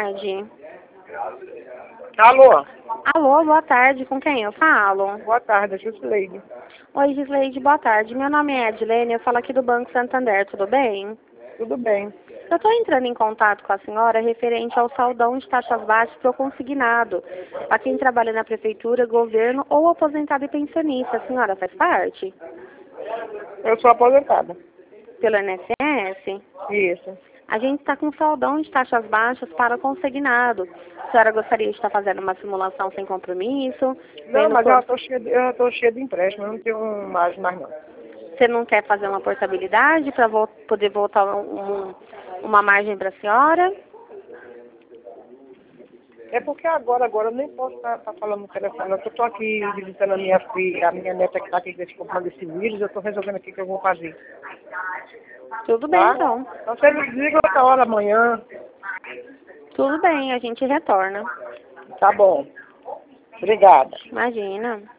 tarde. Alô? Alô, boa tarde. Com quem eu falo? Boa tarde, é Gisleide. Oi, Gisleide, boa tarde. Meu nome é Edilene, eu falo aqui do Banco Santander, tudo bem? Tudo bem. Eu estou entrando em contato com a senhora referente ao saldão de taxas baixas para o consignado. Para quem trabalha na prefeitura, governo ou aposentado e pensionista. A senhora faz parte? Eu sou aposentada. Pelo INSS? Isso. A gente está com saldão de taxas baixas para consignado. A senhora gostaria de estar fazendo uma simulação sem compromisso? Não, mas eu tô cheia de empréstimo, eu não tenho mais não. Você não quer fazer uma portabilidade para poder voltar uma margem para a senhora? É porque agora eu nem posso estar falando no telefone. Eu estou aqui visitando a minha filha, a minha neta que está aqui comprando esse vírus, eu estou resolvendo aqui o que eu vou fazer. Tudo bem, Tá? então. Então você me liga outra hora amanhã. Tudo bem, a gente retorna. Tá bom. Obrigada. Imagina.